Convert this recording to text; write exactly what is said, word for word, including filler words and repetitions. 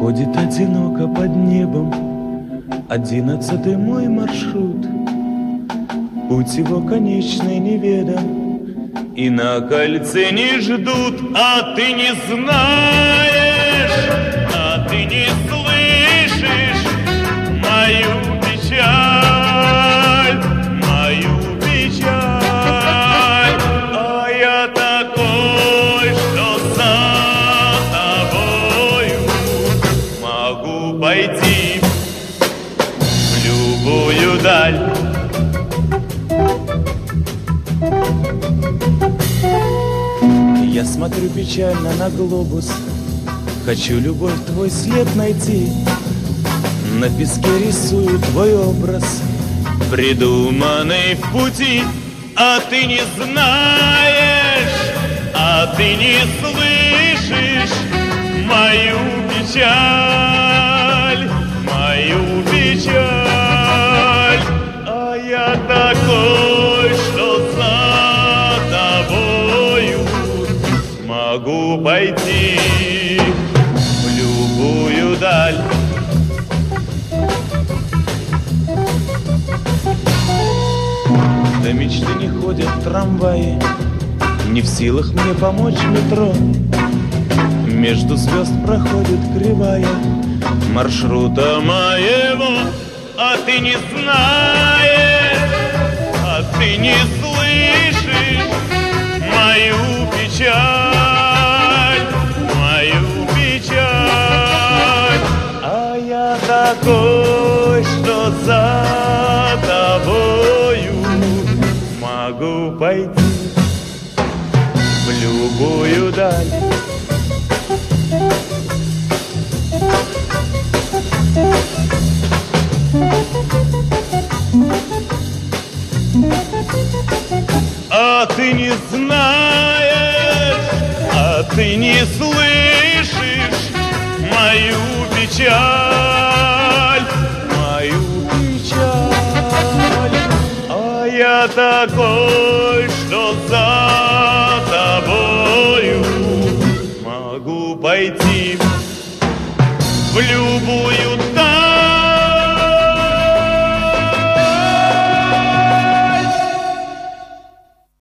Ходит одиноко под небом одиннадцатый мой маршрут. Путь его конечный неведом, и на кольце не ждут. А ты не знаешь, а ты не слышишь мою печаль, мою печаль. А я такой, что за тобою могу пойти в любую даль. Я смотрю печально на глобус, хочу любовь твой след найти. На песке рисую твой образ, придуманный в пути. А ты не знаешь, а ты не слышишь мою печаль, мою печаль. А я такой, что за тобою могу пойти в любую даль. До мечты не ходят трамваи, не в силах мне помочь метро. Между звезд проходит кривая маршрута моего. А ты не знаешь, а ты не слышишь мою печаль, мою печаль. А я такой, что за тобою могу пойти в любую даль. А ты не знаешь, а ты не слышишь мою печаль, мою печаль. А я такой, что за тобою могу пойти в любую даль.